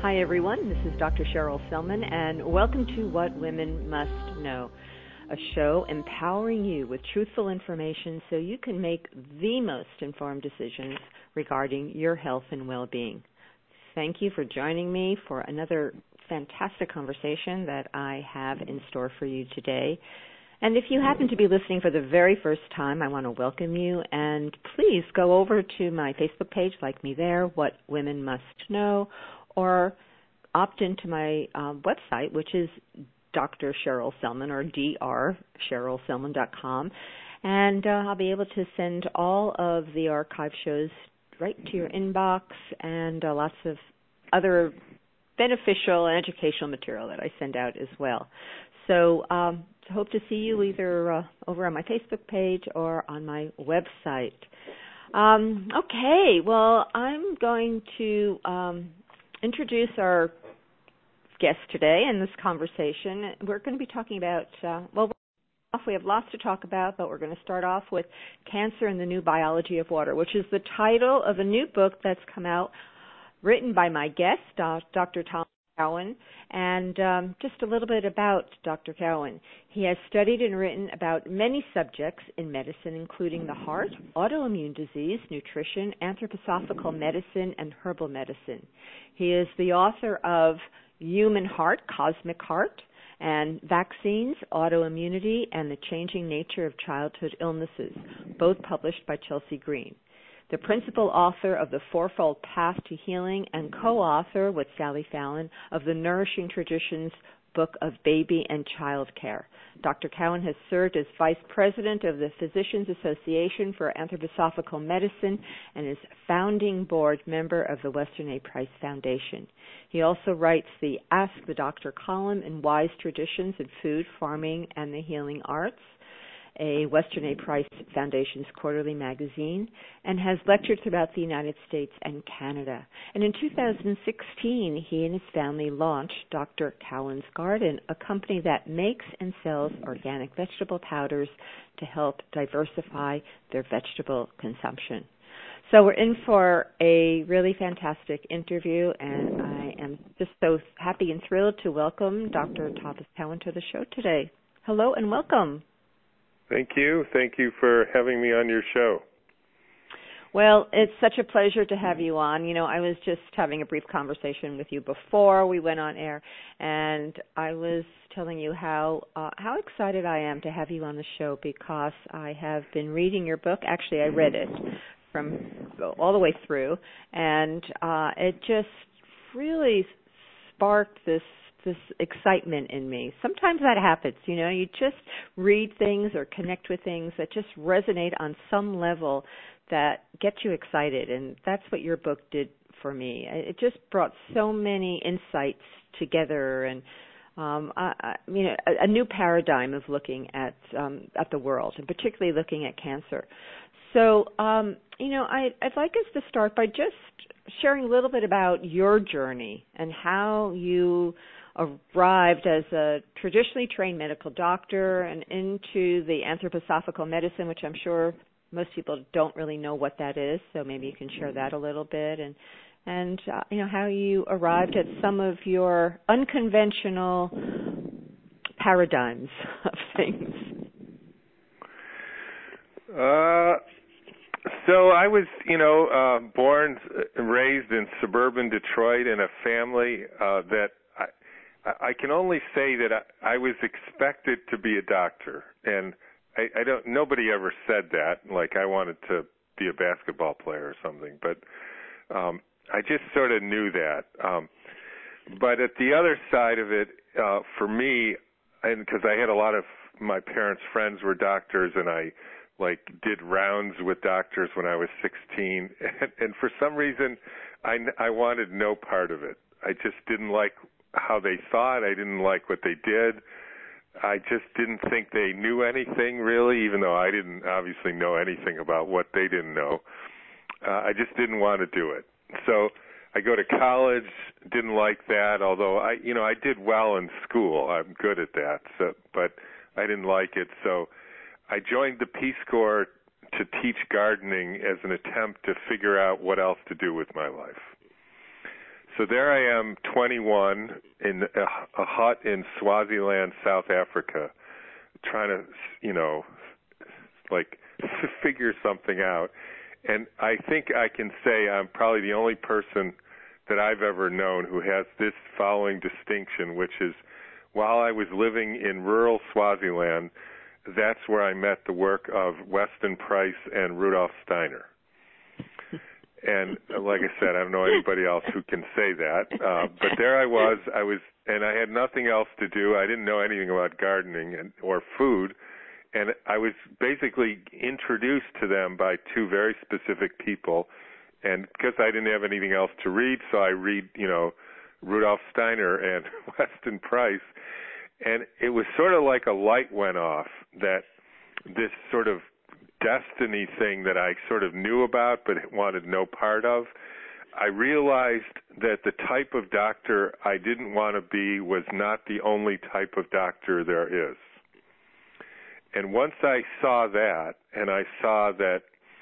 Hi, everyone. This is Dr. Cheryl Selman, and welcome to What Women Must Know, a show empowering you with truthful information so you can make the most informed decisions regarding your health and well-being. Thank you for joining me for another fantastic conversation that I have in store for you today. And if you happen to be listening for the very first time, I want to welcome you, and please go over to my Facebook page, like me there, What Women Must Know, or opt into my website, which is Dr. Cheryl Selman, or drcherylselman.com, and I'll be able to send all of the archive shows right to your inbox, and lots of other beneficial and educational material that I send out as well. So hope to see you either over on my Facebook page or on my website. Okay, well, I'm going to introduce our guest today in this conversation. We're going to be talking about, we have lots to talk about, but we're going to start off with Cancer and the New Biology of Water, which is the title of a new book that's come out, written by my guest, Dr. Thomas Cowan, and just a little bit about Dr. Cowan. He has studied and written about many subjects in medicine, including the heart, autoimmune disease, nutrition, anthroposophical medicine, and herbal medicine. He is the author of Human Heart, Cosmic Heart, and Vaccines, Autoimmunity, and the Changing Nature of Childhood Illnesses, both published by Chelsea Green. The principal author of The Fourfold Path to Healing and co-author with Sally Fallon of the Nourishing Traditions book of baby and child care. Dr. Cowan has served as vice president of the Physicians Association for Anthroposophical Medicine and is founding board member of the Western A. Price Foundation. He also writes the Ask the Doctor column in Wise Traditions in Food, Farming, and the Healing Arts, a Western A. Price Foundation's quarterly magazine, and has lectured throughout the United States and Canada. And in 2016, he and his family launched Dr. Cowan's Garden, a company that makes and sells organic vegetable powders to help diversify their vegetable consumption. So we're in for a really fantastic interview, and I am just so happy and thrilled to welcome Dr. Thomas Cowan to the show today. Hello and welcome. Thank you. Thank you for having me on your show. Well, it's such a pleasure to have you on. You know, I was just having a brief conversation with you before we went on air, and I was telling you how excited I am to have you on the show because I have been reading your book. Actually, I read it from all the way through, and it just really sparked this excitement in me. Sometimes that happens, you know, you just read things or connect with things that just resonate on some level that get you excited, and that's what your book did for me. It just brought so many insights together, and a new paradigm of looking at the world, and particularly looking at cancer. So, I'd like us to start by just sharing a little bit about your journey and how you arrived as a traditionally trained medical doctor and into the anthroposophical medicine, which I'm sure most people don't really know what that is. So maybe you can share that a little bit, and how you arrived at some of your unconventional paradigms of things. So I was, born and raised in suburban Detroit in a family that I can only say that I was expected to be a doctor, and nobody ever said that, like I wanted to be a basketball player or something, but I just sort of knew that. But at the other side of it, for me, and because I had a lot of my parents' friends were doctors, and I did rounds with doctors when I was 16, and for some reason I wanted no part of it. I just didn't like how they thought. I didn't like what they did. I just didn't think they knew anything really, even though I didn't obviously know anything about what they didn't know. I just didn't want to do it. So I go to college, didn't like that, although I did well in school. I'm good at that. But I didn't like it. So I joined the Peace Corps to teach gardening as an attempt to figure out what else to do with my life. So there I am, 21, in a hut in Swaziland, South Africa, trying to, figure something out. And I think I can say I'm probably the only person that I've ever known who has this following distinction, which is while I was living in rural Swaziland, that's where I met the work of Weston Price and Rudolf Steiner. And like I said, I don't know anybody else who can say that. But there I was, and I had nothing else to do. I didn't know anything about gardening or food. And I was basically introduced to them by two very specific people. And because I didn't have anything else to read, so I read, Rudolf Steiner and Weston Price. And it was sort of like a light went off that this sort of destiny thing that I sort of knew about but wanted no part of. I realized that the type of doctor I didn't want to be was not the only type of doctor there is. And once I saw that, and I saw that,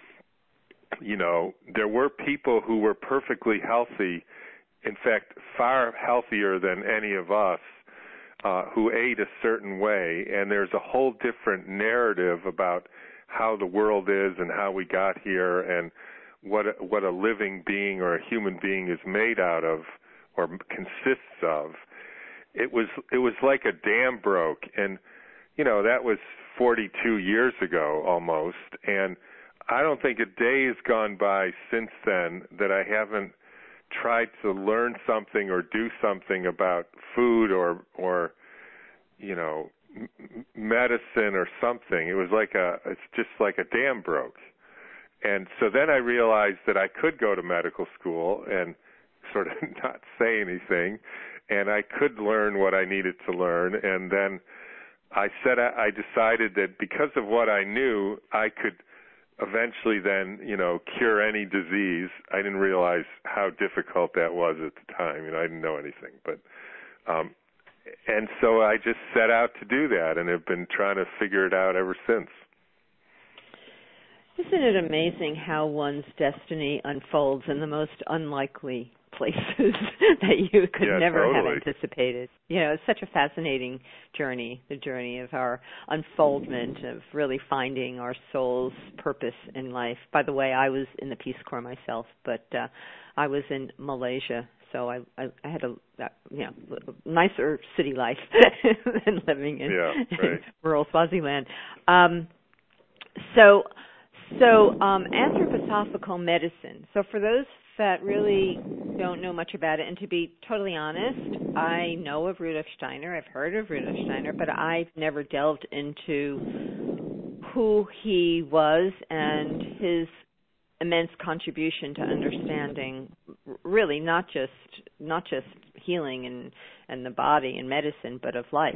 there were people who were perfectly healthy, in fact, far healthier than any of us, who ate a certain way, and there's a whole different narrative about how the world is and how we got here and what a living being or a human being is made out of or consists of. It was like a dam broke, and that was 42 years ago almost, and I don't think a day has gone by since then that I haven't tried to learn something or do something about food or medicine or something. It was it's just like a dam broke. And so then I realized that I could go to medical school and sort of not say anything, and I could learn what I needed to learn. And then I decided that because of what I knew, I could eventually then, cure any disease. I didn't realize how difficult that was at the time. I didn't know anything. But and so I just set out to do that and have been trying to figure it out ever since. Isn't it amazing how one's destiny unfolds in the most unlikely places that you could never have anticipated? It's such a fascinating journey, the journey of our unfoldment, of really finding our soul's purpose in life. By the way, I was in the Peace Corps myself, but I was in Malaysia, so I had a nicer city life than living in rural Swaziland. So anthroposophical medicine. So for those that really don't know much about it, and to be totally honest, I know of Rudolf Steiner, I've heard of Rudolf Steiner, but I've never delved into who he was and his immense contribution to understanding really not just healing and the body and medicine, but of life.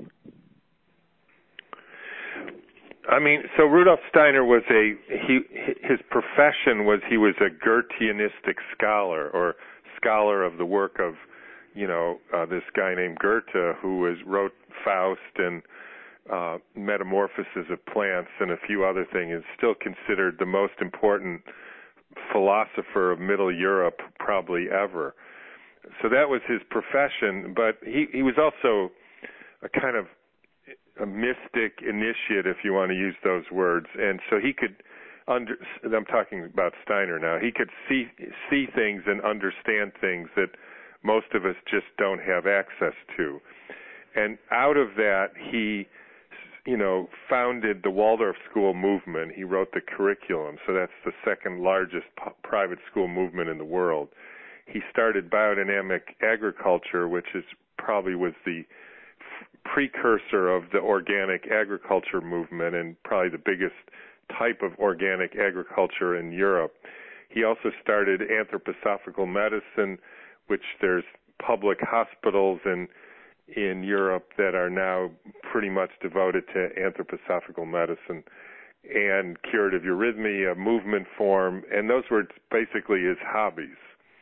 So Rudolf Steiner was his profession was he was a Goetheanistic scholar, or scholar of the work of, this guy named Goethe, who wrote Faust and Metamorphosis of Plants and a few other things, is still considered the most important philosopher of Middle Europe probably ever. So that was his profession, but he was also a kind of a mystic initiate, if you want to use those words. And so he could, I'm talking about Steiner now, he could see things and understand things that most of us just don't have access to. And out of that, he, founded the Waldorf School movement. He wrote the curriculum, so that's the second largest private school movement in the world. He started biodynamic agriculture, which probably was the precursor of the organic agriculture movement and probably the biggest type of organic agriculture in Europe. He also started anthroposophical medicine, which there's public hospitals in Europe that are now pretty much devoted to anthroposophical medicine, and curative eurythmy, a movement form, and those were basically his hobbies.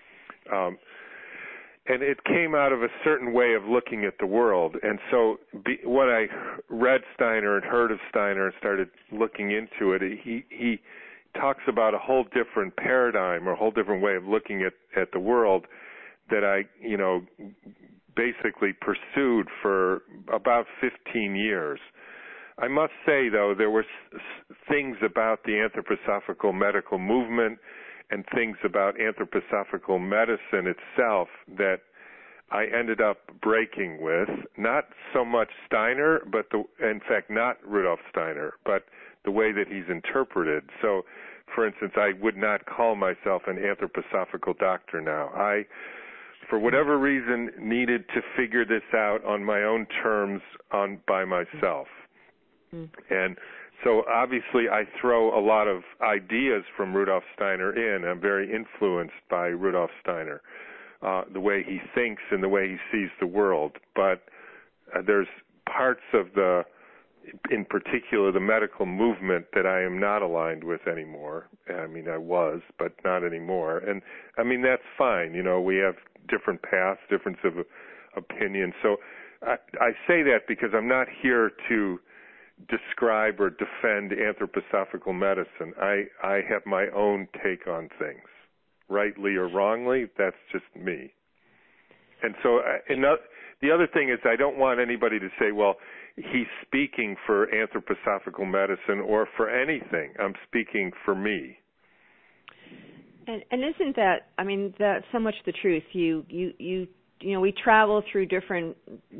And it came out of a certain way of looking at the world. And so when I read Steiner and heard of Steiner and started looking into it, he talks about a whole different paradigm or a whole different way of looking at the world that I, basically pursued for about 15 years. I must say, though, there were things about the anthroposophical medical movement and things about anthroposophical medicine itself that I ended up breaking with. Not so much Steiner, but in fact, not Rudolf Steiner, but the way that he's interpreted. So, for instance, I would not call myself an anthroposophical doctor now. I, for whatever reason, needed to figure this out on my own terms by myself. And so obviously I throw a lot of ideas from Rudolf Steiner in. I'm very influenced by Rudolf Steiner, the way he thinks and the way he sees the world. But there's parts of in particular, the medical movement that I am not aligned with anymore. I mean, I was, but not anymore. And I mean, that's fine. We have different paths, difference of opinion. So I say that because I'm not here to describe or defend anthroposophical medicine. I have my own take on things, rightly or wrongly. That's just me. And so the other thing is I don't want anybody to say, well, he's speaking for anthroposophical medicine or for anything. I'm speaking for me. And isn't that, I mean, that's so much the truth. We travel through different,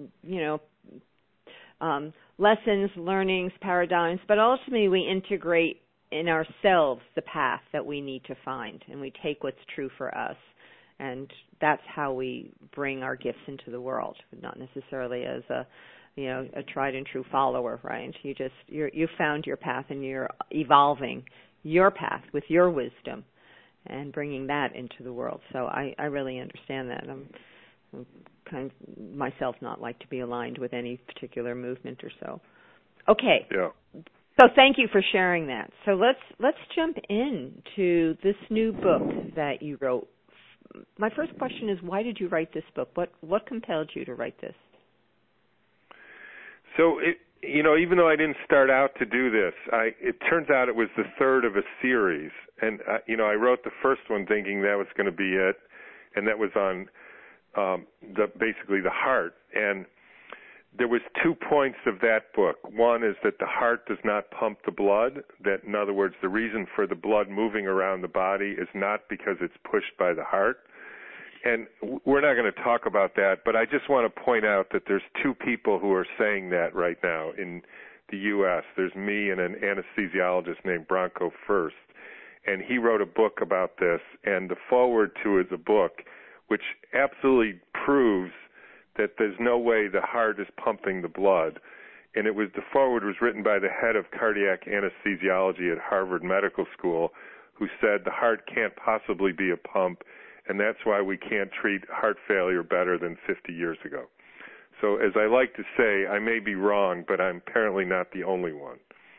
lessons, learnings, paradigms, but ultimately we integrate in ourselves the path that we need to find, and we take what's true for us. And that's how we bring our gifts into the world, not necessarily as a tried and true follower, right? You found your path and you're evolving your path with your wisdom and bringing that into the world. So I really understand that. I'm kind of myself not like to be aligned with any particular movement or so. Okay. Yeah. So thank you for sharing that. So let's jump into this new book that you wrote. My first question is, why did you write this book? What compelled you to write this? So, even though I didn't start out to do this, it turns out it was the third of a series. And, I wrote the first one thinking that was going to be it, and that was on basically the heart. And there was 2 points of that book. One is that the heart does not pump the blood, that, in other words, the reason for the blood moving around the body is not because it's pushed by the heart. And we're not going to talk about that, but I just want to point out that there's 2 people who are saying that right now in the U.S. There's me and an anesthesiologist named Bronco First, and he wrote a book about this, and the foreword to it is a book which absolutely proves that there's no way the heart is pumping the blood. And the foreword was written by the head of cardiac anesthesiology at Harvard Medical School, who said the heart can't possibly be a pump, and that's why we can't treat heart failure better than 50 years ago. So as I like to say, I may be wrong, but I'm apparently not the only one.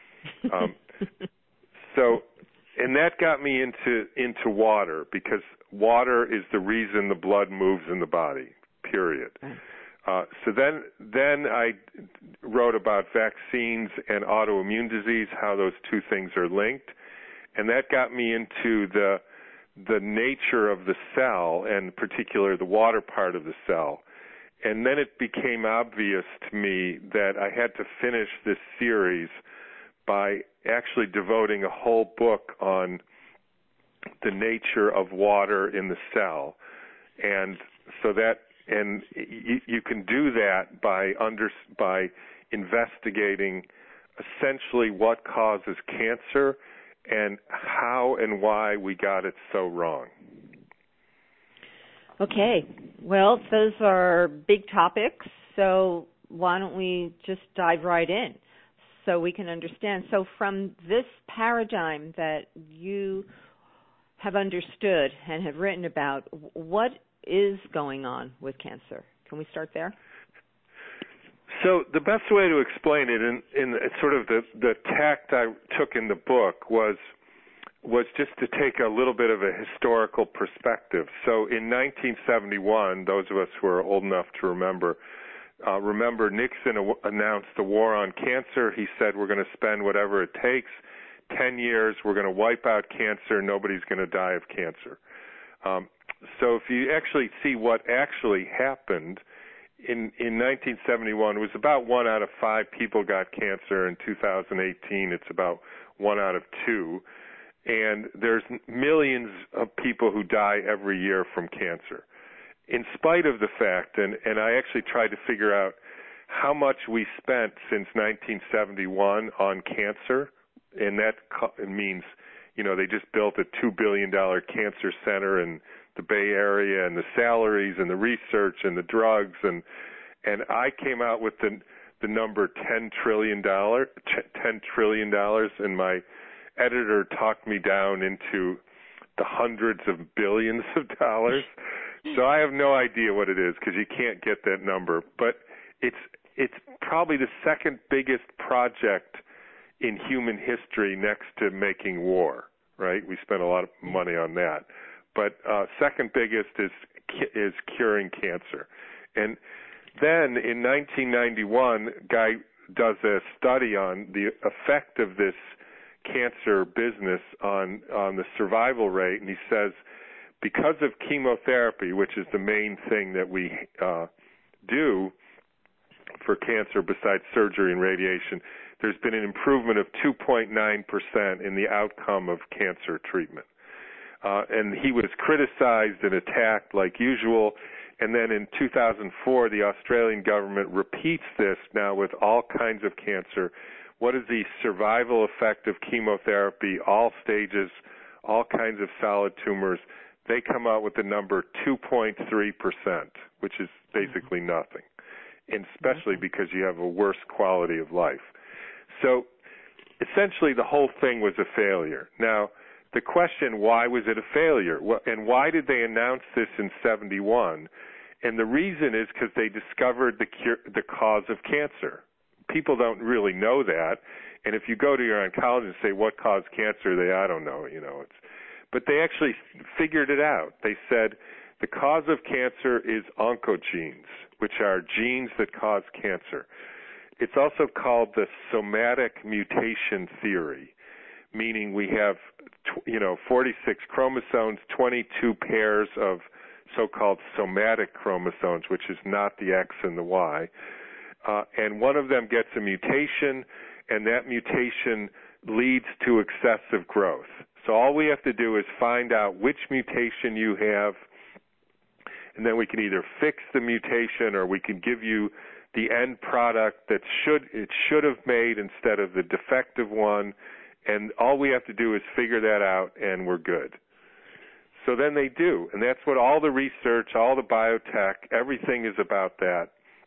And that got me into water, because water is the reason the blood moves in the body, period. So then I wrote about vaccines and autoimmune disease, how those 2 things are linked, and that got me into the nature of the cell, and in particular the water part of the cell. And then it became obvious to me that I had to finish this series by actually devoting a whole book on the nature of water in the cell. And so you can do that by investigating essentially what causes cancer and how and why we got it so wrong. Okay. Well, those are big topics, so why don't we just dive right in so we can understand. So from this paradigm that you have understood and have written about, what is going on with cancer? Can we start there? So the best way to explain it in sort of the tact I took in the book was just to take a little bit of a historical perspective. So in 1971, those of us who are old enough to remember Nixon announced the war on cancer. He said, we're going to spend whatever it takes, 10 years, we're going to wipe out cancer, nobody's going to die of cancer. So if you actually see what actually happened in 1971, it was about 1 out of 5 people got cancer. In 2018, it's about 1 out of 2. And there's millions of people who die every year from cancer. In spite of the fact, and I actually tried to figure out how much we spent since 1971 on cancer, and that means, they just built a $2 billion cancer center in the Bay Area, and the salaries and the research and the drugs, and I came out with the number $10 trillion, and my editor talked me down into the hundreds of billions of dollars. So I have no idea what it is, because you can't get that number. But it's probably the second biggest project in human history next to making war, right? We spent a lot of money on that. But second biggest is curing cancer. And then in 1991, Guy does a study on the effect of this cancer business on the survival rate, and he says, because of chemotherapy, which is the main thing that we do for cancer besides surgery and radiation, there's been an improvement of 2.9% in the outcome of cancer treatment. And he was criticized and attacked like usual. And then in 2004, the Australian government repeats this now with all kinds of cancer. What is the survival effect of chemotherapy, all stages, all kinds of solid tumors? They come out with the number 2.3%, which is basically nothing, and especially because you have a worse quality of life. So essentially the whole thing was a failure. Now, the question, why was it a failure? And why did they announce this in 71? And the reason is because they discovered the cause of cancer. People don't really know that. And if you go to your oncologist and say, what caused cancer? I don't know, but they actually figured it out. They said the cause of cancer is oncogenes, which are genes that cause cancer. It's also called the somatic mutation theory, meaning we have 46 chromosomes, 22 pairs of so-called somatic chromosomes, which is not the X and the Y. And one of them gets a mutation, and that mutation leads to excessive growth. So all we have to do is find out which mutation you have, and then we can either fix the mutation or we can give you the end product that it should have made instead of the defective one. And all we have to do is figure that out, and we're good. So then they do, and that's what all the research, all the biotech, everything is about that.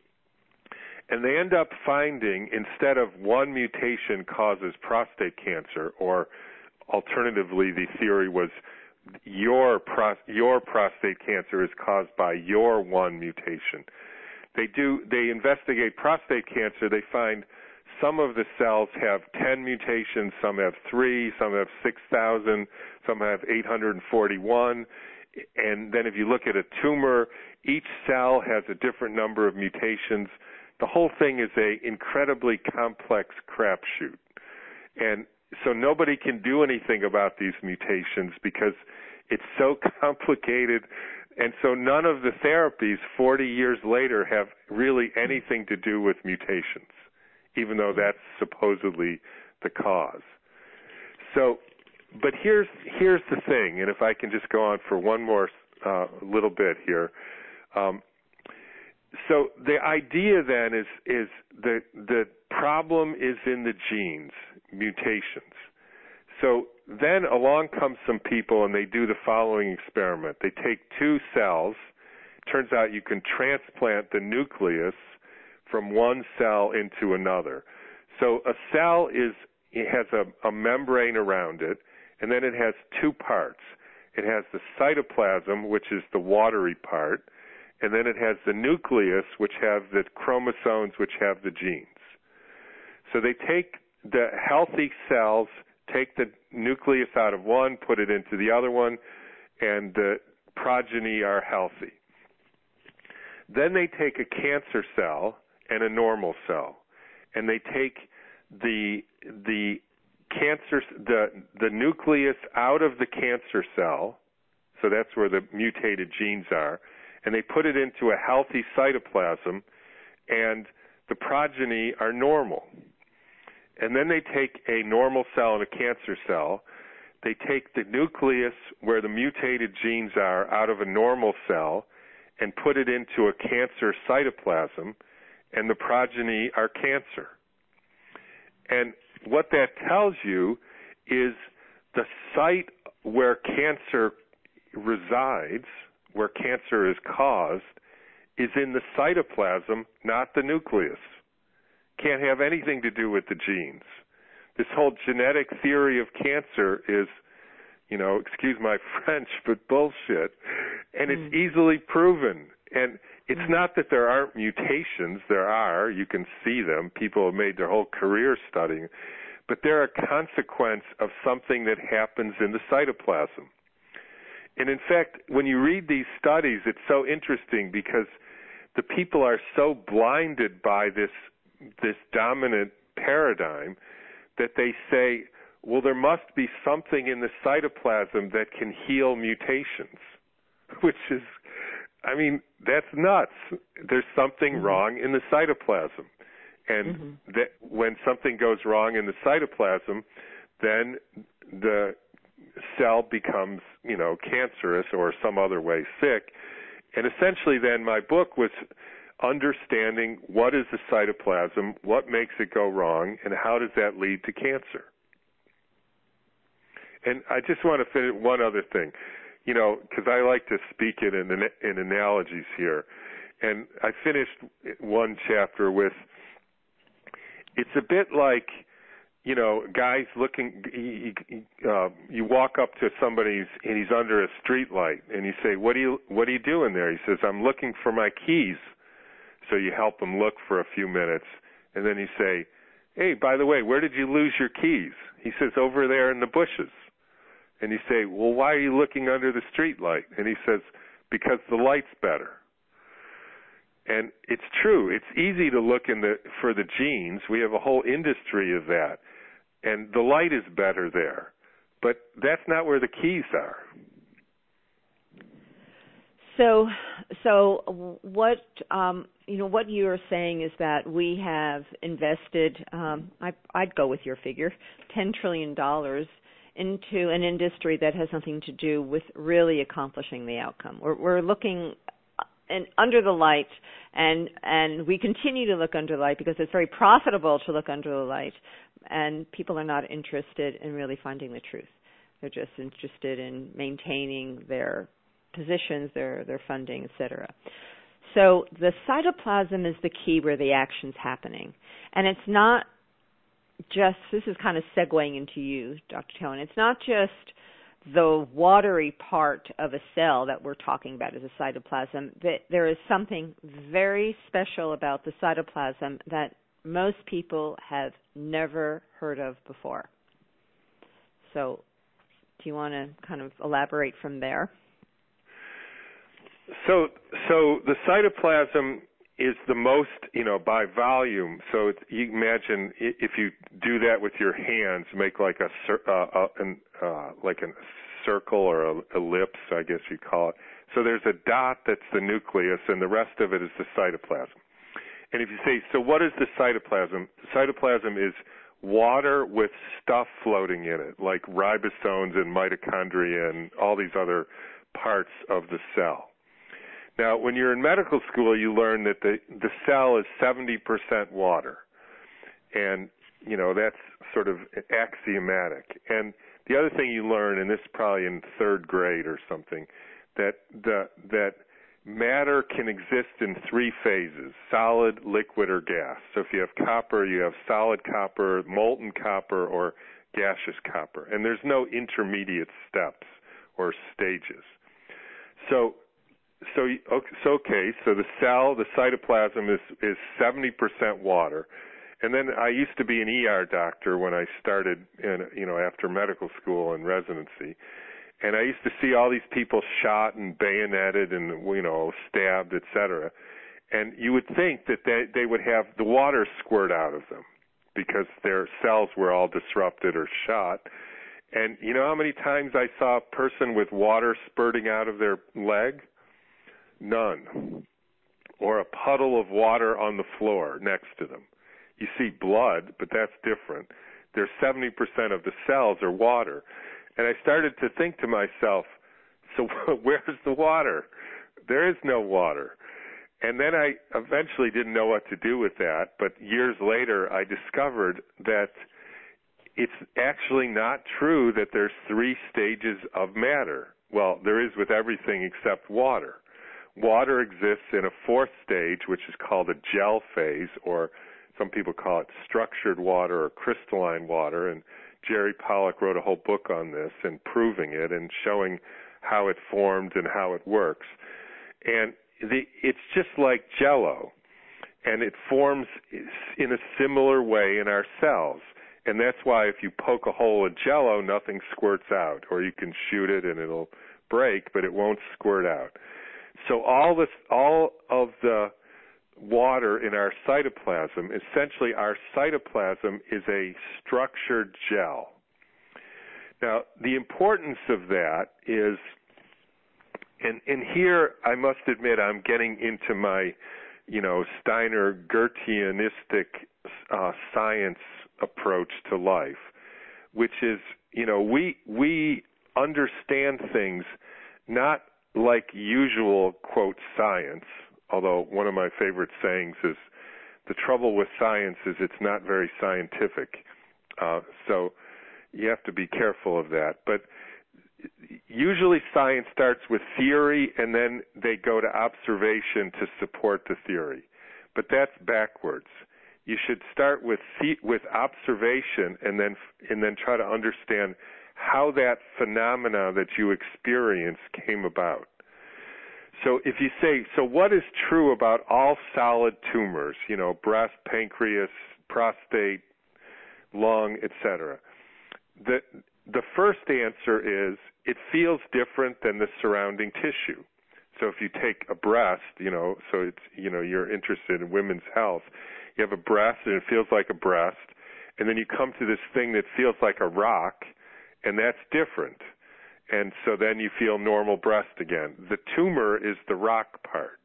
And they end up finding, instead of one mutation causes prostate cancer, or alternatively the theory was your prostate cancer is caused by your one mutation. They investigate prostate cancer. They find some of the cells have 10 mutations, some have 3, some have 6,000, some have 841. And then if you look at a tumor, each cell has a different number of mutations. The whole thing is an incredibly complex crapshoot. And so nobody can do anything about these mutations because it's so complicated. And so none of the therapies 40 years later have really anything to do with mutations, even though that's supposedly the cause. So, but here's the thing, and if I can just go on for one more little bit here. So the idea then is the problem is in the genes, mutations. So then along come some people and they do the following experiment. They take 2 cells. Turns out you can transplant the nucleus from one cell into another. So a cell has a membrane around it, and then it has 2 parts. It has the cytoplasm, which is the watery part, and then it has the nucleus, which have the chromosomes, which have the genes. So they take the healthy cells, take the nucleus out of one, put it into the other one, and the progeny are healthy. Then they take a cancer cell and a normal cell, and they take the nucleus out of the cancer cell, so so that's where the mutated genes are, and they put it into a healthy cytoplasm, and the progeny are normal. And then they take a normal cell and a cancer cell. They take the nucleus where the mutated genes are out of a normal cell and put it into a cancer cytoplasm, and the progeny are cancer. And what that tells you is the site where cancer resides, where cancer is caused, is in the cytoplasm, not the nucleus. Can't have anything to do with the genes. This whole genetic theory of cancer is, excuse my French, but bullshit. And it's easily proven. And it's not that there aren't mutations. There are. You can see them. People have made their whole career studying. But they're a consequence of something that happens in the cytoplasm. And in fact, when you read these studies, it's so interesting because the people are so blinded by this dominant paradigm that they say, well, there must be something in the cytoplasm that can heal mutations, which is, that's nuts. There's something wrong in the cytoplasm. And that when something goes wrong in the cytoplasm, then the cell becomes, cancerous or some other way sick. And essentially then my book was understanding what is the cytoplasm, what makes it go wrong, and how does that lead to cancer. And I just want to finish one other thing, because I like to speak it in analogies here. And I finished one chapter with, it's a bit like, guys looking, you walk up to somebody and he's under a street light and you say, what are you doing there? He says, I'm looking for my keys. So you help him look for a few minutes, and then you say, hey, by the way, where did you lose your keys? He says, over there in the bushes. And you say, well, why are you looking under the street light? And he says, because the light's better. And it's true. It's easy to look for the genes. We have a whole industry of that. And the light is better there. But that's not where the keys are. So what what you are saying is that we have invested, I'd go with your figure, $10 trillion into an industry that has nothing to do with really accomplishing the outcome. We're looking under the light, and we continue to look under the light because it's very profitable to look under the light, and people are not interested in really finding the truth. They're just interested in maintaining their positions, their funding, et cetera. So the cytoplasm is the key where the action's happening. And it's not just, this is kind of segueing into you, Dr. Cohen, it's not just the watery part of a cell that we're talking about as a cytoplasm. There is something very special about the cytoplasm that most people have never heard of before. So do you want to kind of elaborate from there? So the cytoplasm is the most, by volume. So you imagine if you do that with your hands, make like a circle or a ellipse, I guess you call it. So there's a dot that's the nucleus, and the rest of it is the cytoplasm. And if you say, so what is the cytoplasm? The cytoplasm is water with stuff floating in it, like ribosomes and mitochondria and all these other parts of the cell. Now, when you're in medical school, you learn that the cell is 70% water. And, that's sort of axiomatic. And the other thing you learn, and this is probably in third grade or something, that matter can exist in three phases: solid, liquid, or gas. So if you have copper, you have solid copper, molten copper, or gaseous copper. And there's no intermediate steps or stages. So the cell, the cytoplasm is 70% water. And then I used to be an ER doctor when I started after medical school and residency. And I used to see all these people shot and bayoneted and, stabbed, et cetera. And you would think that they would have the water squirt out of them because their cells were all disrupted or shot. And you know how many times I saw a person with water spurting out of their leg? None. Or a puddle of water on the floor next to them. You see blood, but that's different. There's 70% of the cells are water. And I started to think to myself, so where's the water? There is no water. And then I eventually didn't know what to do with that, but years later I discovered that it's actually not true that there's 3 stages of matter. Well, there is with everything except water. Water exists in a 4th stage, which is called a gel phase, or some people call it structured water or crystalline water, and Jerry Pollack wrote a whole book on this and proving it and showing how it formed and how it works. And it's just like Jell-O, and it forms in a similar way in our cells. And that's why if you poke a hole in Jell-O, nothing squirts out, or you can shoot it and it'll break, but it won't squirt out. So all of the water in our cytoplasm, essentially our cytoplasm is a structured gel. Now, the importance of that is, and here I must admit I'm getting into my, Steiner Goetheanistic science approach to life, which is, we understand things not like usual, quote, science, although one of my favorite sayings is, the trouble with science is it's not very scientific. So you have to be careful of that. But usually science starts with theory and then they go to observation to support the theory. But that's backwards. You should start with observation and then try to understand how that phenomena that you experience came about. So if you say, so what is true about all solid tumors, breast, pancreas, prostate, lung, etc.? The first answer is it feels different than the surrounding tissue. So if you take a breast, so it's, you're interested in women's health, you have a breast and it feels like a breast, and then you come to this thing that feels like a rock, and that's different. And so then you feel normal breast again. The tumor is the rock part.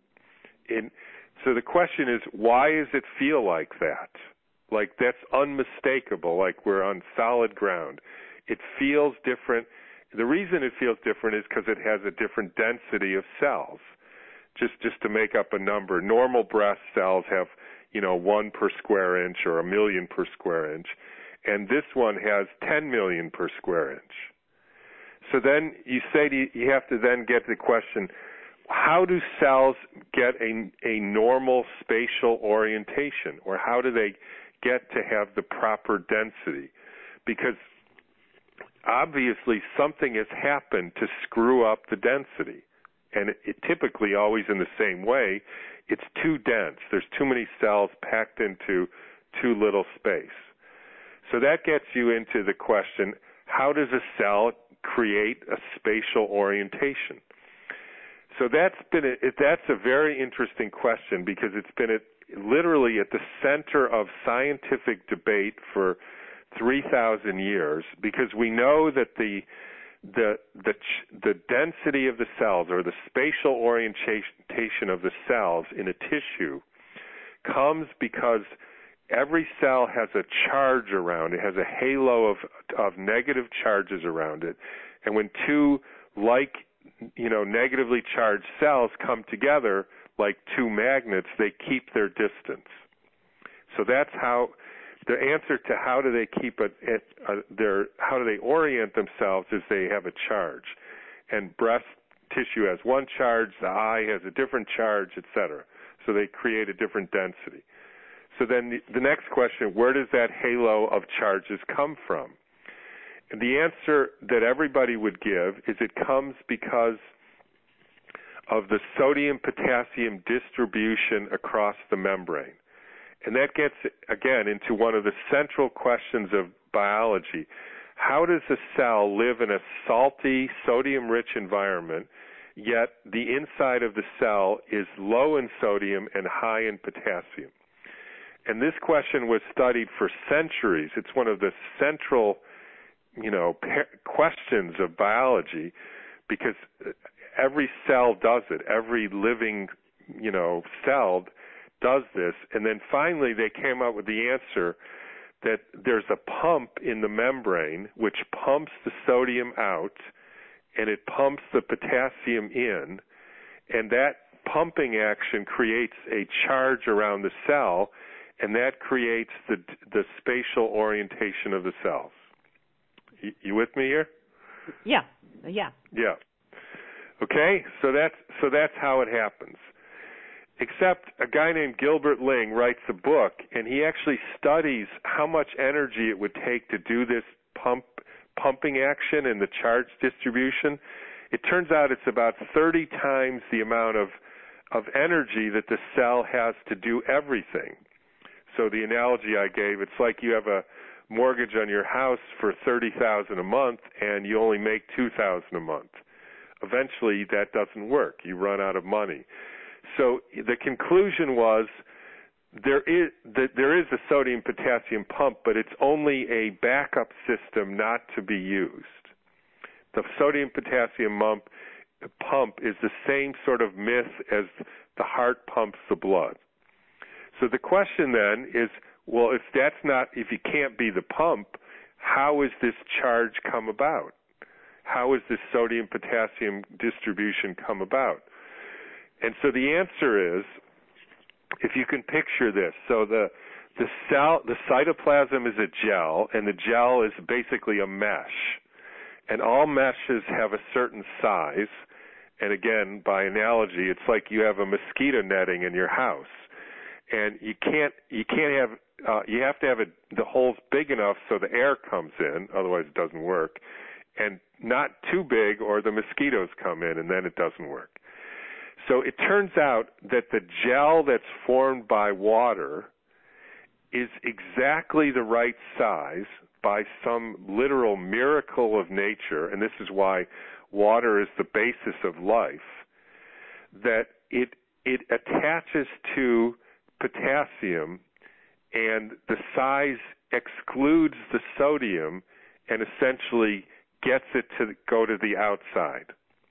So the question is, why does it feel like that? Like that's unmistakable, like we're on solid ground. It feels different. The reason it feels different is because it has a different density of cells. Just to make up a number, normal breast cells have, 1 per square inch or 1 million per square inch, and this one has 10 million per square inch. So then you have to then get the question, how do cells get a normal spatial orientation, or how do they get to have the proper density? Because obviously something has happened to screw up the density, and it typically always in the same way. It's too dense. There's too many cells packed into too little space. So that gets you into the question, how does a cell create a spatial orientation? So that's a very interesting question, because it's been literally at the center of scientific debate for 3,000 years, because we know that the density of the cells, or the spatial orientation of the cells in a tissue, comes because every cell has a charge around it, has a halo of negative charges around it, and when two negatively charged cells come together like two magnets, they keep their distance. So that's how the answer to how do they keep how do they orient themselves is they have a charge. And breast tissue has one charge, the eye has a different charge, etc. So they create a different density. So then the next question, where does that halo of charges come from? And the answer that everybody would give is it comes because of the sodium-potassium distribution across the membrane. And that gets, again, into one of the central questions of biology. How does a cell live in a salty, sodium-rich environment, yet the inside of the cell is low in sodium and high in potassium? And this question was studied for centuries. It's one of the central questions of biology, because every cell does it. Every living, cell does this. And then finally they came up with the answer that there's a pump in the membrane which pumps the sodium out and it pumps the potassium in, and that pumping action creates a charge around the cell, and that creates the spatial orientation of the cells. You with me here? Yeah. Okay, so that's how it happens. Except a guy named Gilbert Ling writes a book, and he actually studies how much energy it would take to do this pumping action and the charge distribution. It turns out it's about 30 times the amount of energy that the cell has to do everything. So the analogy I gave, it's like you have a mortgage on your house for $30,000 a month and you only make $2,000 a month. Eventually that doesn't work. You run out of money. So the conclusion was there is a sodium potassium pump, but it's only a backup system not to be used. The sodium potassium pump is the same sort of myth as the heart pumps the blood. So the question then is, well, if you can't be the pump, how is this charge come about? How is this sodium potassium distribution come about? And so the answer is, if you can picture this, so the cytoplasm is a gel, and the gel is basically a mesh. And all meshes have a certain size. And again, by analogy, it's like you have a mosquito netting in your house. And you have to have the holes big enough so the air comes in, otherwise it doesn't work, and not too big or the mosquitoes come in and then it doesn't work. So it turns out that the gel that's formed by water is exactly the right size by some literal miracle of nature, and this is why water is the basis of life, that it attaches to potassium, and the size excludes the sodium and essentially gets it to go to the outside.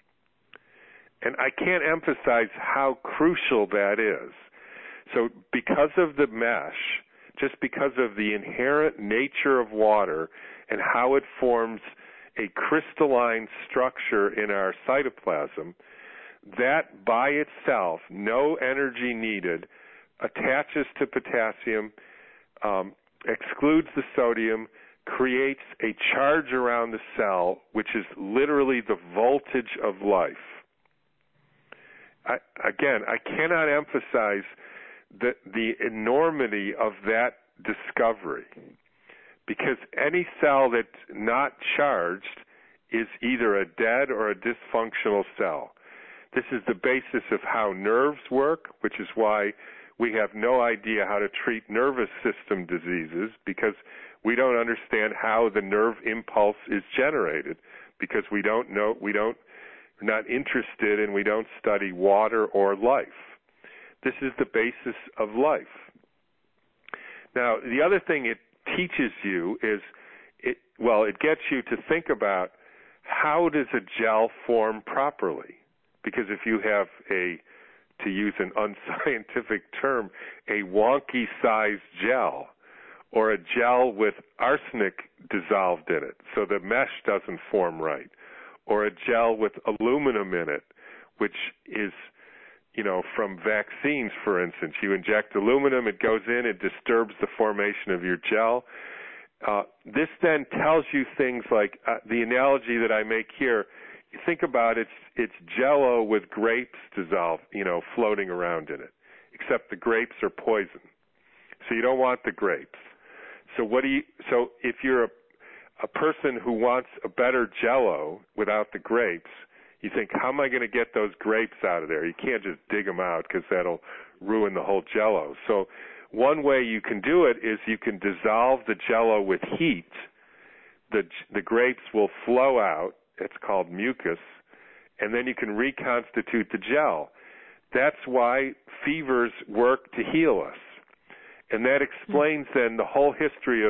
And I can't emphasize how crucial that is. So because of the mesh, just because of the inherent nature of water and how it forms a crystalline structure in our cytoplasm, that by itself, no energy needed, attaches to potassium, excludes the sodium, creates a charge around the cell, which is literally the voltage of life. I cannot emphasize the enormity of that discovery, because any cell that's not charged is either a dead or a dysfunctional cell. This is the basis of how nerves work, which is why we have no idea how to treat nervous system diseases, because we don't understand how the nerve impulse is generated, because we don't know, we're not interested, and we don't study water or life. This is the basis of life. Now, the other thing it teaches you is, it gets you to think about how does a gel form properly? Because if you have to use an unscientific term, a wonky-sized gel, or a gel with arsenic dissolved in it, so the mesh doesn't form right, or a gel with aluminum in it, which is, from vaccines, for instance. You inject aluminum, it goes in, it disturbs the formation of your gel. This then tells you things like the analogy that I make here. Think about it's Jell-O with grapes dissolved, floating around in it, except the grapes are poison. So you don't want the grapes. So if you're a person who wants a better Jell-O without the grapes, you think, how am I going to get those grapes out of there? You can't just dig them out because that'll ruin the whole Jell-O. So one way you can do it is you can dissolve the Jell-O with heat. The grapes will flow out. It's called mucus, and then you can reconstitute the gel. That's why fevers work to heal us. And that explains then the whole history of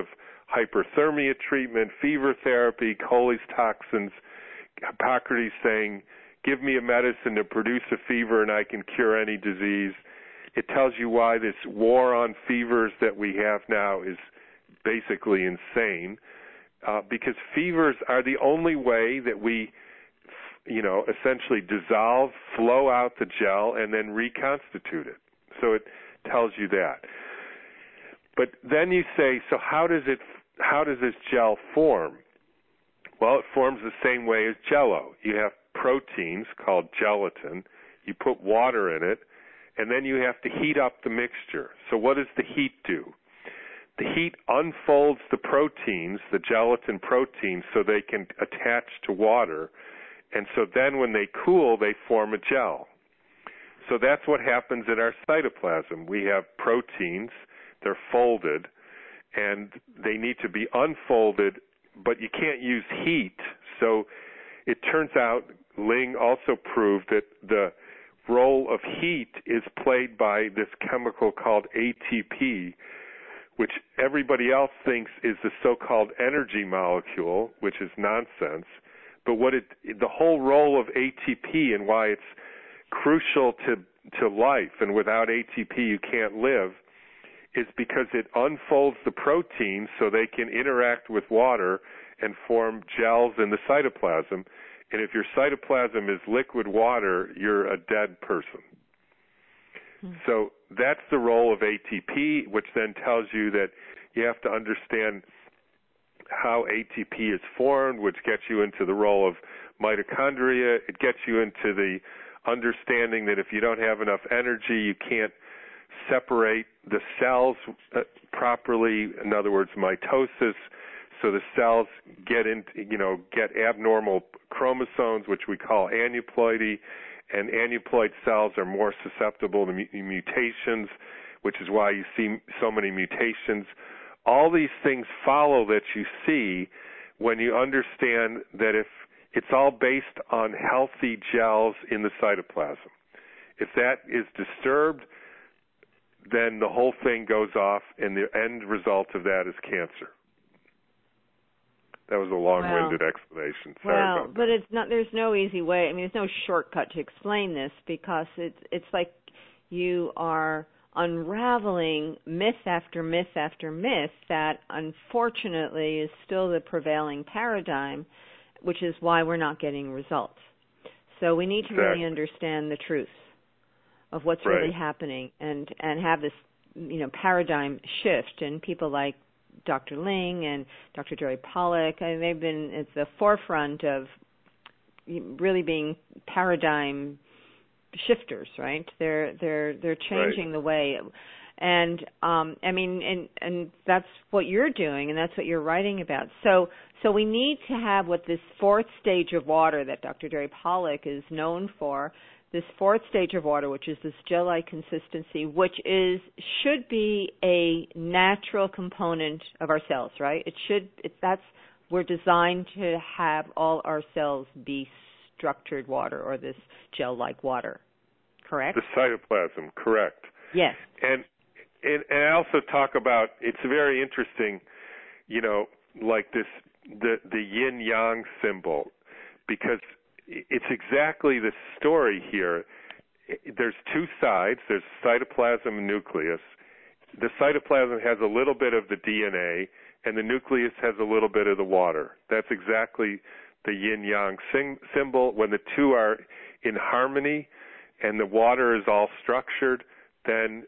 hyperthermia treatment, fever therapy, Coley's toxins, Hippocrates saying, give me a medicine to produce a fever and I can cure any disease. It tells you why this war on fevers that we have now is basically insane, because fevers are the only way that we, essentially dissolve, flow out the gel, and then reconstitute it. So it tells you that. But then you say, so how does this gel form? Well, it forms the same way as Jell-O. You have proteins called gelatin. You put water in it, and then you have to heat up the mixture. So what does the heat do? The heat unfolds the proteins, the gelatin proteins, so they can attach to water. And so then when they cool, they form a gel. So that's what happens in our cytoplasm. We have proteins, they're folded, and they need to be unfolded, but you can't use heat. So it turns out Ling also proved that the role of heat is played by this chemical called ATP, which everybody else thinks is the so-called energy molecule, which is nonsense. But the whole role of ATP and why it's crucial to life, and without ATP you can't live, is because it unfolds the proteins so they can interact with water and form gels in the cytoplasm. And if your cytoplasm is liquid water, you're a dead person. So that's the role of ATP, which then tells you that you have to understand how ATP is formed, which gets you into the role of mitochondria. It gets you into the understanding that if you don't have enough energy, you can't separate the cells properly. In other words, mitosis. So the cells get abnormal chromosomes, which we call aneuploidy, and aneuploid cells are more susceptible to mutations, which is why you see so many mutations. All these things follow that you see when you understand that if it's all based on healthy gels in the cytoplasm. If that is disturbed, then the whole thing goes off, and the end result of that is cancer. That was a long-winded explanation. Sorry about that. But it's not. There's no easy way. I mean, there's no shortcut to explain this, because it's like you are unraveling myth after myth after myth that unfortunately is still the prevailing paradigm, which is why we're not getting results. So we need to really understand the truth of what's really happening and have this paradigm shift. And people like Dr. Ling and Dr. Jerry Pollack, they've been at the forefront of really being paradigm shifters, right? They're changing the way, and and that's what you're doing, and that's what you're writing about. So we need to have what this fourth stage of water that Dr. Jerry Pollack is known for. This fourth stage of water, which is this gel-like consistency, which should be a natural component of our cells, right? We're designed to have all our cells be structured water, or this gel-like water, correct? The cytoplasm, correct. Yes. And I also talk about, it's very interesting, like this, the yin-yang symbol, because it's exactly the story here. There's two sides. There's cytoplasm and nucleus. The cytoplasm has a little bit of the DNA, and the nucleus has a little bit of the water. That's exactly the yin-yang symbol. When the two are in harmony and the water is all structured, then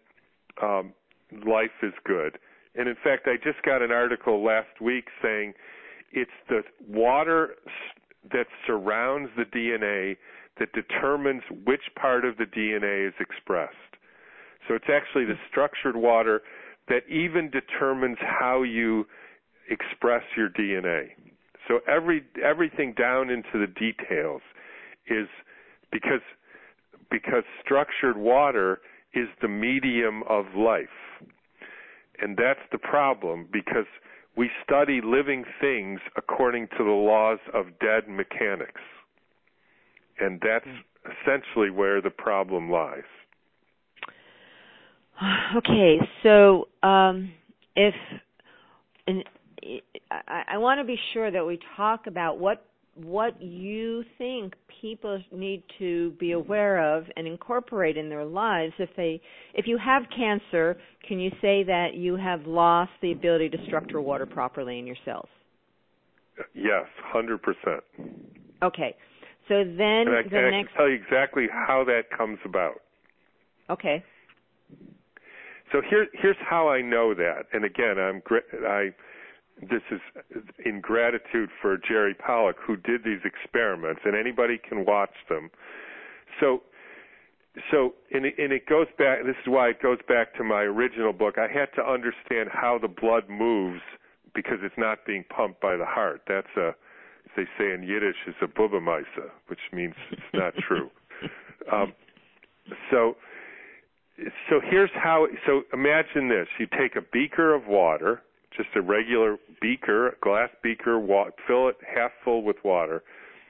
life is good. And in fact, I just got an article last week saying it's the water that surrounds the DNA that determines which part of the DNA is expressed. So it's actually the structured water that even determines how you express your DNA. So everything down into the details is because structured water is the medium of life. And that's the problem, because we study living things according to the laws of dead mechanics. And that's essentially where the problem lies. Okay, so I want to be sure that we talk about what you think people need to be aware of and incorporate in their lives. If you have cancer, can you say that you have lost the ability to structure water properly in your cells? Yes, 100%. Okay. So then and I can tell you exactly how that comes about. Okay. So here's how I know that. And again, this is in gratitude for Jerry Pollack, who did these experiments, and anybody can watch them. So it goes back. This is why it goes back to my original book. I had to understand how the blood moves because it's not being pumped by the heart. That's as they say in Yiddish, is a bubamaisa, which means it's not true. So here's how. So imagine this: you take a beaker of water. Just a regular beaker, a glass beaker, fill it half full with water,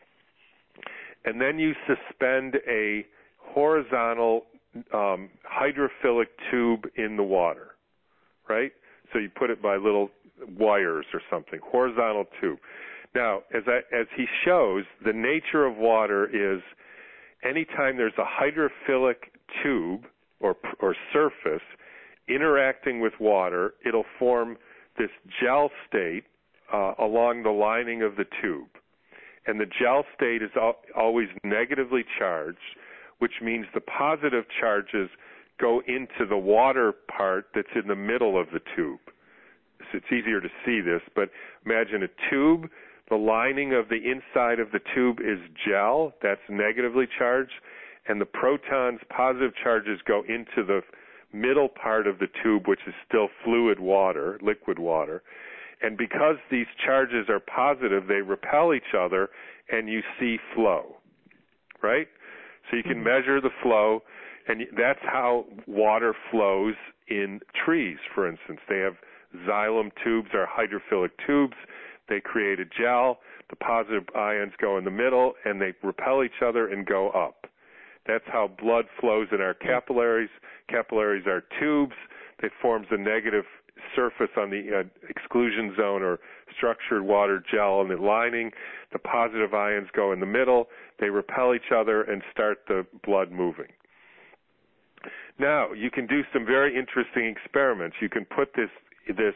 and then you suspend a horizontal hydrophilic tube in the water, right? So you put it by little wires or something, horizontal tube. Now, as he shows, the nature of water is anytime there's a hydrophilic tube or surface interacting with water, it'll form this gel state along the lining of the tube. And the gel state is always negatively charged, which means the positive charges go into the water part that's in the middle of the tube. So it's easier to see this, but imagine a tube. The lining of the inside of the tube is gel, that's negatively charged, and the protons, positive charges, go into the middle part of the tube, which is still fluid water, liquid water. And because these charges are positive, they repel each other, and you see flow, right? So you can measure the flow, and that's how water flows in trees, for instance. They have xylem tubes or hydrophilic tubes. They create a gel. The positive ions go in the middle, and they repel each other and go up. That's how blood flows in our capillaries. Capillaries are tubes. They forms a negative surface on the exclusion zone or structured water gel in the lining. The positive ions go in the middle. They repel each other and start the blood moving. Now, you can do some very interesting experiments. You can put this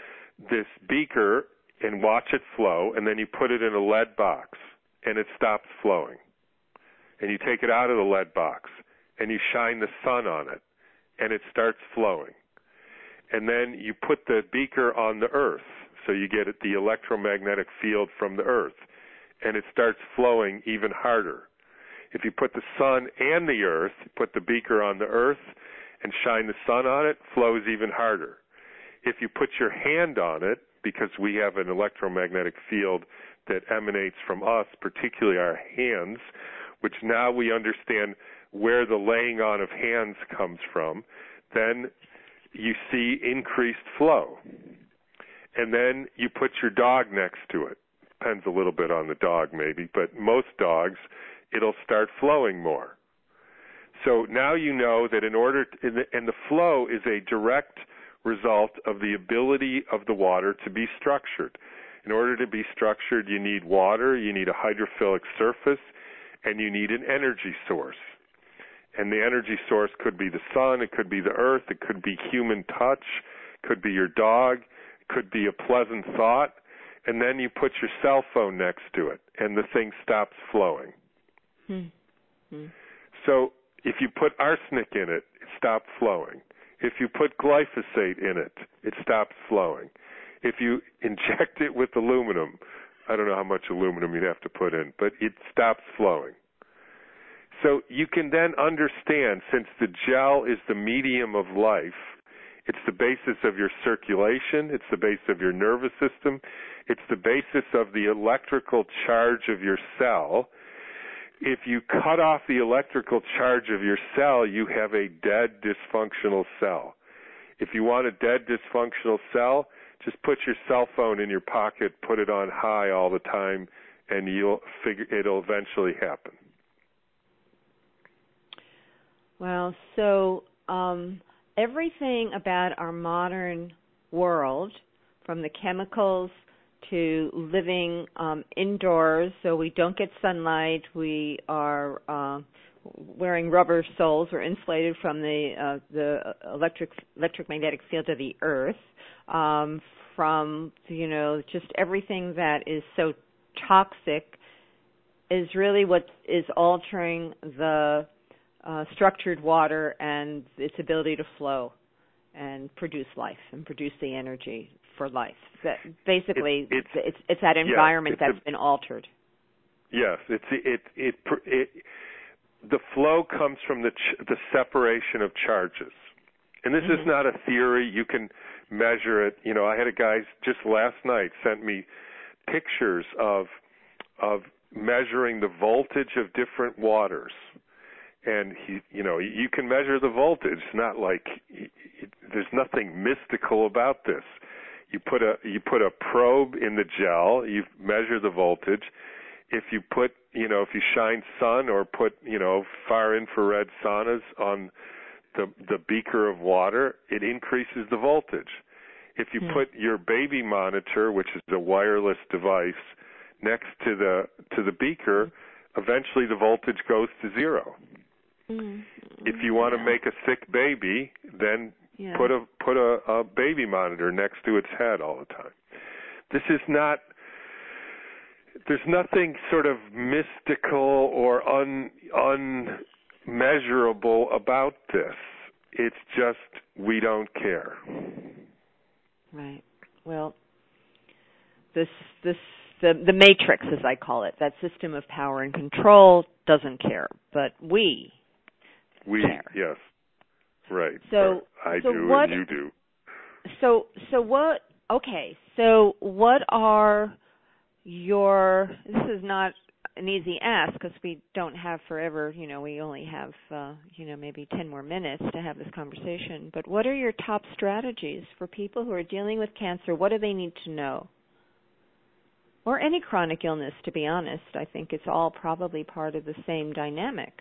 beaker and watch it flow, and then you put it in a lead box, and it stops flowing. And you take it out of the lead box, and you shine the sun on it, and it starts flowing. And then you put the beaker on the earth, so you get the electromagnetic field from the earth, and it starts flowing even harder. If you put the sun and the earth, put the beaker on the earth and shine the sun on it, flows even harder. If you put your hand on it, because we have an electromagnetic field that emanates from us, particularly our hands, which now we understand where the laying on of hands comes from, then you see increased flow. And then you put your dog next to it. Depends a little bit on the dog maybe, but most dogs, it'll start flowing more. So now you know that and the flow is a direct result of the ability of the water to be structured. In order to be structured, you need water, you need a hydrophilic surface, and you need an energy source. And the energy source could be the sun, it could be the earth, it could be human touch, it could be your dog, it could be a pleasant thought, and then you put your cell phone next to it, and the thing stops flowing. So if you put arsenic in it, it stops flowing. If you put glyphosate in it, it stops flowing. If you inject it with aluminum, I don't know how much aluminum you'd have to put in, but it stops flowing. So you can then understand, since the gel is the medium of life, it's the basis of your circulation, it's the basis of your nervous system, it's the basis of the electrical charge of your cell. If you cut off the electrical charge of your cell, you have a dead, dysfunctional cell. If you want a dead, dysfunctional cell, just put your cell phone in your pocket, put it on high all the time, and you'll figure it'll eventually happen. Well, so everything about our modern world, from the chemicals to living indoors, so we don't get sunlight. We are wearing rubber soles. We're insulated from the electromagnetic field of the earth, from just everything that is so toxic is really what is altering the structured water and its ability to flow and produce life and produce the energy for life. That basically, it's that environment that's been altered. Yes, the flow comes from the separation of charges, and this is not a theory. You can measure it. I had a guy just last night sent me pictures of measuring the voltage of different waters. And you can measure the voltage. It's not like there's nothing mystical about this. You put a probe in the gel. You measure the voltage. If you shine sun or put far infrared saunas on the beaker of water, it increases the voltage. If you put your baby monitor, which is a wireless device, next to the beaker, eventually the voltage goes to zero. If you want to make a sick baby, then put a baby monitor next to its head all the time. This is not. There's nothing sort of mystical or unmeasurable about this. It's just we don't care. Right. Well, the matrix, as I call it, that system of power and control doesn't care, but we care. Yes, right. So I do, and you do. So what? Okay. So what are your? This is not an easy ask because we don't have forever. We only have maybe 10 more minutes to have this conversation. But what are your top strategies for people who are dealing with cancer? What do they need to know? Or any chronic illness, to be honest. I think it's all probably part of the same dynamic.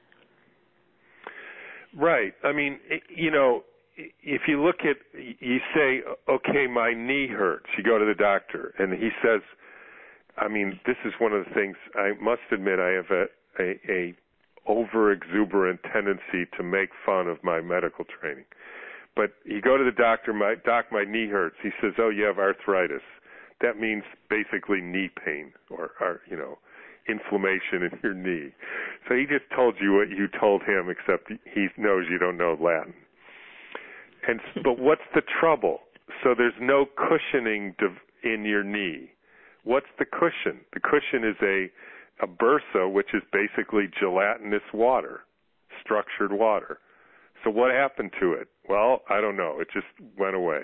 Right. I mean, if you look at, you say, okay, my knee hurts. You go to the doctor, and he says, this is one of the things, I must admit, I have a over-exuberant tendency to make fun of my medical training. But you go to the doctor, my knee hurts. He says, oh, you have arthritis. That means basically knee pain or inflammation in your knee. So he just told you what you told him, except he knows you don't know Latin. But what's the trouble? So there's no cushioning in your knee. What's the cushion? The cushion is a bursa, which is basically gelatinous water, structured water. So what happened to it? Well, I don't know. It just went away.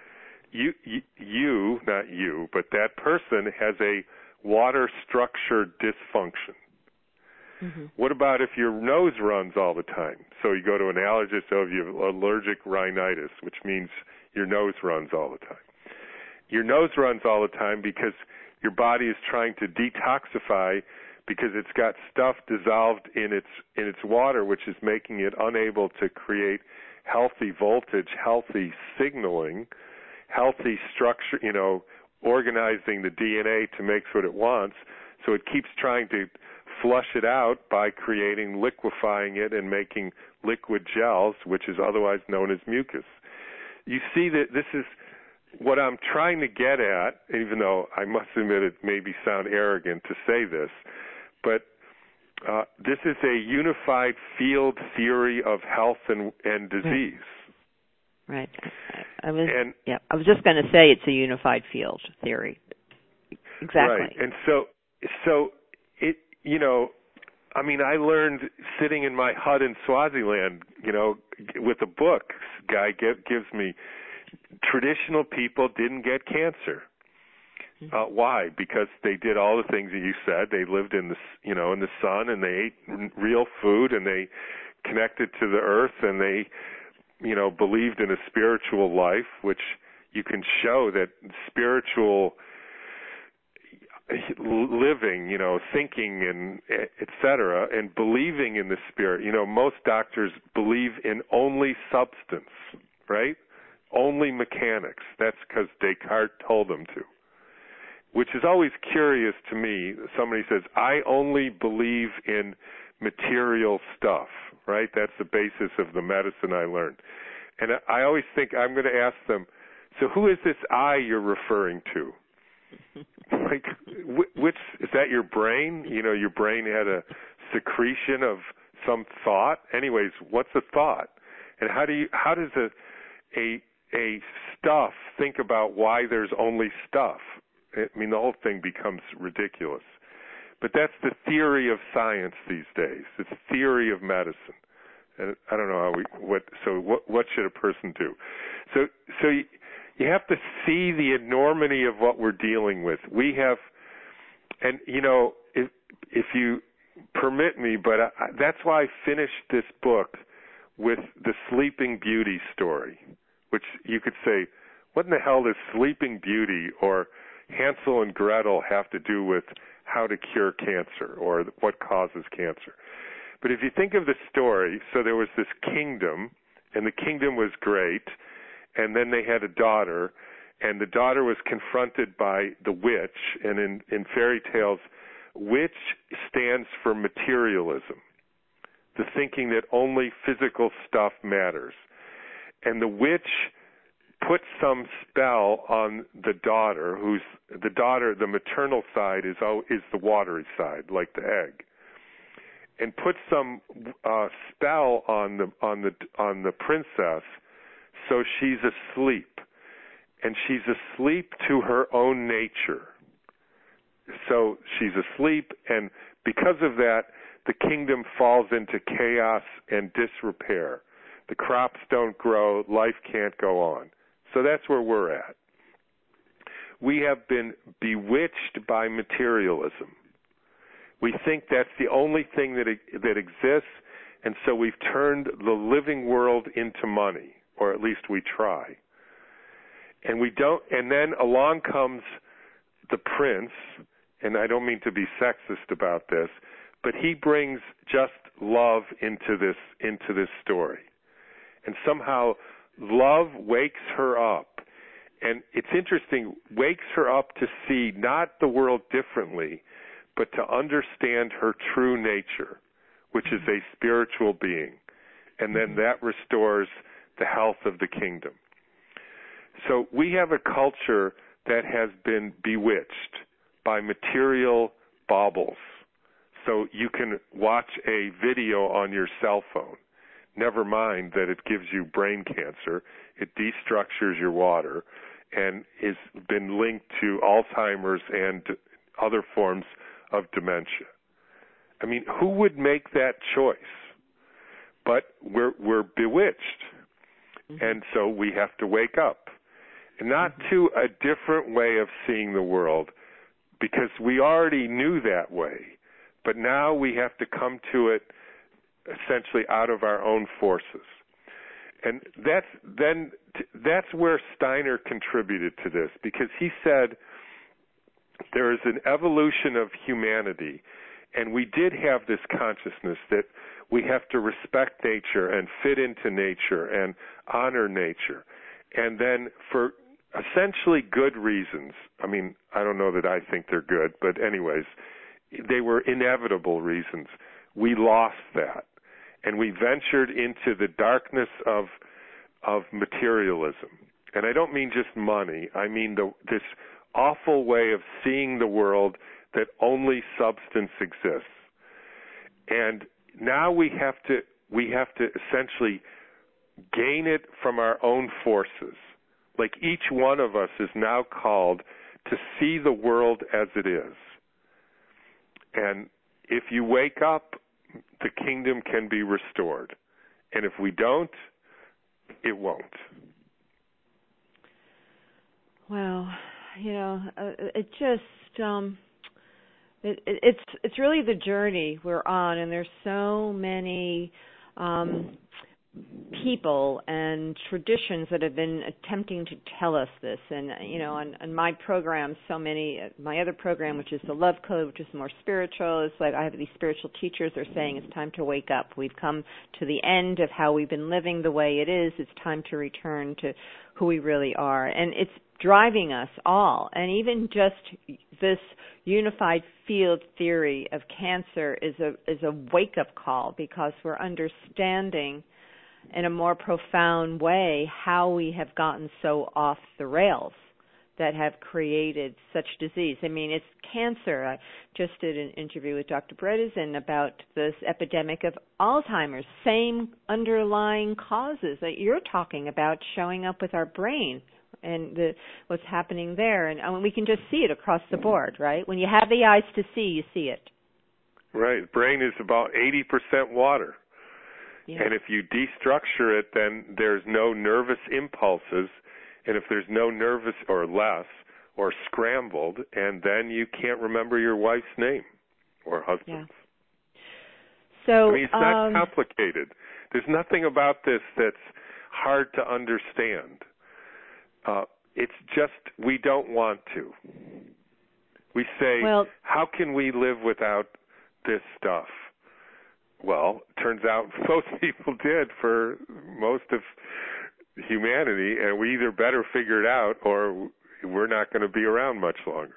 You, not you, but that person has a water structure dysfunction. What about if your nose runs all the time? So you go to an allergist, if you have allergic rhinitis, which means your nose runs all the time. Your nose runs all the time because your body is trying to detoxify because it's got stuff dissolved in its water, which is making it unable to create healthy voltage, healthy signaling, healthy structure, organizing the DNA to make what it wants. So it keeps trying to flush it out by liquefying it and making liquid gels, which is otherwise known as mucus. You see that this is what I'm trying to get at, even though I must admit it maybe sound arrogant to say this, but this is a unified field theory of health and disease. Right. I was just going to say it's a unified field theory. Exactly. Right. And so it, I learned sitting in my hut in Swaziland, with a book guy gives me, traditional people didn't get cancer. Why? Because they did all the things that you said. They lived in the sun, and they ate real food, and they connected to the earth, and they, believed in a spiritual life, which you can show that spiritual living, thinking and et cetera, and believing in the spirit. Most doctors believe in only substance, right? Only mechanics. That's because Descartes told them to. which is always curious to me. Somebody says, I only believe in material stuff, right? That's the basis of the medicine I learned. And I always think I'm going to ask them, so who is this I you're referring to? Like, which, is that your brain? You know, your brain had a secretion of some thought. Anyways, what's a thought? And how does a stuff think about why there's only stuff? I mean, the whole thing becomes ridiculous. But that's the theory of science these days. It's theory of medicine. And I don't know what should a person do? So you have to see the enormity of what we're dealing with. We have, and you know, if you permit me, but that's why I finished this book with the Sleeping Beauty story, which you could say, what in the hell does Sleeping Beauty or Hansel and Gretel have to do with how to cure cancer or what causes cancer? But if you think of the story, so there was this kingdom, and the kingdom was great, and then they had a daughter, and the daughter was confronted by the witch, and in fairy tales, witch stands for materialism, the thinking that only physical stuff matters. And the witch put some spell on the daughter, the maternal side is the watery side, like the egg, and put some spell on the princess, so she's asleep, and she's asleep to her own nature. So she's asleep, and because of that, the kingdom falls into chaos and disrepair. The crops don't grow, life can't go on. So that's where we're at. We have been bewitched by materialism. We think that's the only thing that exists, and so we've turned the living world into money, or at least we try. And we don't. And then along comes the prince, and I don't mean to be sexist about this, but he brings just love into this story, and somehow love wakes her up. And it's interesting, wakes her up to see not the world differently, but to understand her true nature, which is a spiritual being. And then that restores the health of the kingdom. So we have a culture that has been bewitched by material baubles. So you can watch a video on your cell phone. Never mind that it gives you brain cancer. It destructures your water and has been linked to Alzheimer's and other forms of dementia. I mean, who would make that choice? But we're bewitched. And so we have to wake up. And not to a different way of seeing the world, because we already knew that way. But now we have to come to it essentially out of our own forces. And that's where Steiner contributed to this, because he said there is an evolution of humanity, and we did have this consciousness that we have to respect nature and fit into nature and honor nature. And then for essentially good reasons, I mean, I don't know that I think they're good, but anyways, they were inevitable reasons. We lost that, and we ventured into the darkness of materialism. And I don't mean just money. I mean this awful way of seeing the world that only substance exists. And now we have to essentially gain it from our own forces. Like each one of us is now called to see the world as it is. And if you wake up, the kingdom can be restored. And if we don't, it won't. Well, it just it's really the journey we're on, and there's so many people and traditions that have been attempting to tell us this. And on my program, my other program, which is the Love Code, which is more spiritual, it's like I have these spiritual teachers. They're saying it's time to wake up. We've come to the end of how we've been living the way it is. It's time to return to who we really are. And it's driving us all. And even just this unified field theory of cancer is a wake-up call, because we're understanding in a more profound way how we have gotten so off the rails that have created such disease. I mean, it's cancer. I just did an interview with Dr. Bredesen about this epidemic of Alzheimer's, same underlying causes that you're talking about showing up with our brain and what's happening there. And we can just see it across the board, right? When you have the eyes to see, you see it. Right. Brain is about 80% water. Yeah. And if you destructure it, then there's no nervous impulses. And if there's no nervous or less or scrambled, and then you can't remember your wife's name or husband's. Yeah. So, I mean, it's not complicated. There's nothing about this that's hard to understand. It's just we don't want to. We say, how can we live without this stuff? Well, it turns out most people did for most of humanity, and we either better figure it out or we're not going to be around much longer.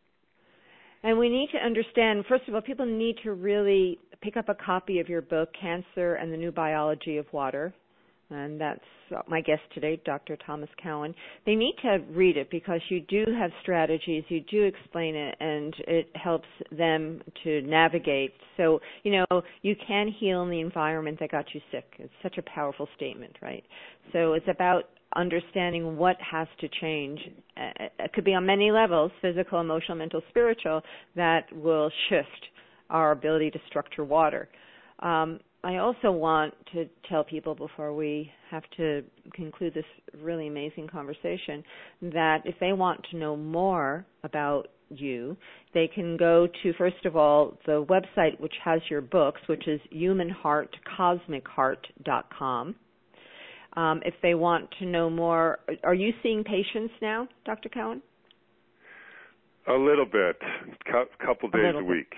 And we need to understand, first of all, people need to really pick up a copy of your book, Cancer and the New Biology of Water. And that's my guest today, Dr. Thomas Cowan. They need to read it because you do have strategies, you do explain it, and it helps them to navigate. So, you can heal in the environment that got you sick. It's such a powerful statement, right? So it's about understanding what has to change. It could be on many levels, physical, emotional, mental, spiritual, that will shift our ability to structure water. I also want to tell people before we have to conclude this really amazing conversation that if they want to know more about you, they can go to, first of all, the website which has your books, which is humanheartcosmicheart.com. If they want to know more, are you seeing patients now, Dr. Cowan? A little bit, couple days a week.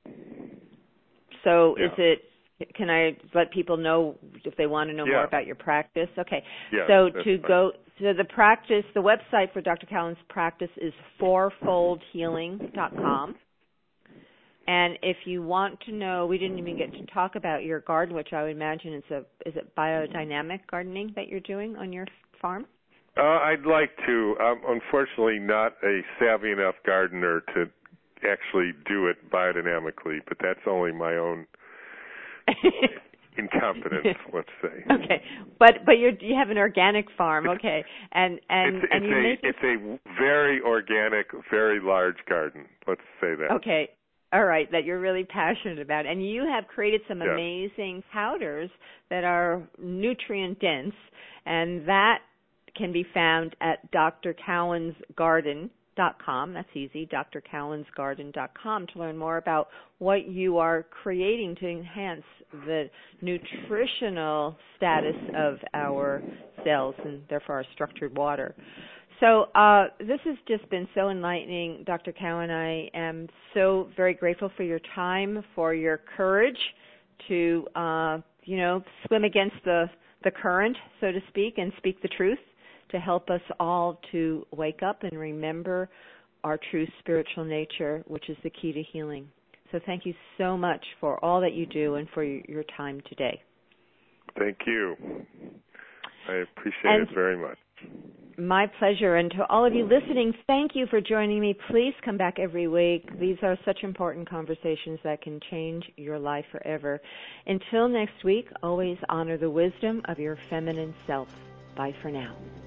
So is it? Can I let people know if they want to know more about your practice? Okay. Yeah, so to go to the practice, the website for Dr. Cowan's practice is fourfoldhealing.com. And if you want to know, we didn't even get to talk about your garden, which I would imagine is it biodynamic gardening that you're doing on your farm? I'd like to. I'm unfortunately not a savvy enough gardener to actually do it biodynamically, but that's only my own incompetence, let's say. Okay, but you have an organic farm, okay, and it's a very organic, very large garden. Let's say that. Okay, all right, that you're really passionate about, and you have created some amazing powders that are nutrient dense, and that can be found at drcowansgarden.com. That's easy, drcowansgarden.com, to learn more about what you are creating to enhance the nutritional status of our cells and therefore our structured water. So this has just been so enlightening, Dr. Cowan. I am so very grateful for your time, for your courage to, swim against the current, so to speak, and speak the truth, to help us all to wake up and remember our true spiritual nature, which is the key to healing. So thank you so much for all that you do and for your time today. Thank you. I appreciate it very much. My pleasure. And to all of you listening, thank you for joining me. Please come back every week. These are such important conversations that can change your life forever. Until next week, always honor the wisdom of your feminine self. Bye for now.